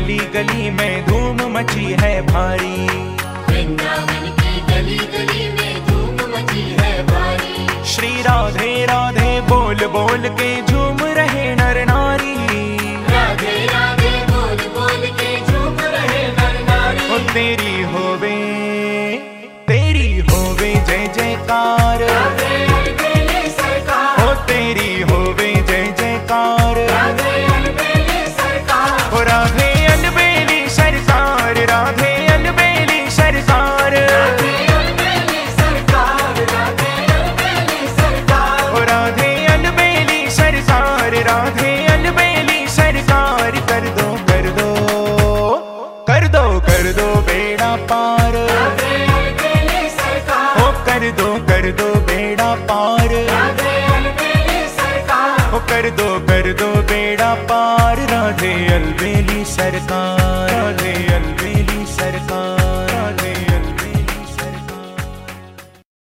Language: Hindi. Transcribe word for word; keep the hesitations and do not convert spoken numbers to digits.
गली गली में धूम मची है भारी, वृंदावन की गली गली में धूम मची है भारी। श्री राधे राधे बोल बोल के झूम रहे नर नारी, राधे राधे बोल बोल के झूम रहे नर नारी। ओ तेरी होवे तेरी होवे जय जयकार, राधे अलबेले सरकार, ओ तेरी होवे जय जयकार, राधे अलबेले सरकार, ओ राधे अलबेली सरकार, राधे अलबेली सरकार, राधे अलबेले सरकार, राधे अलबेले सरकार। ओ राधे अलबेली सरकार, राधे अलबेली सरकार। कर दो कर दो कर दो कर दो बेड़ा पार, राधे अलबेले सरकार, ओ कर दो कर दो बेड़ा पार, राधे अलबेले सरकार, ओ कर दो कर दो बेड़ा पार, राधे अलबेली सरकार, राधे अलबेली सरकार, राधे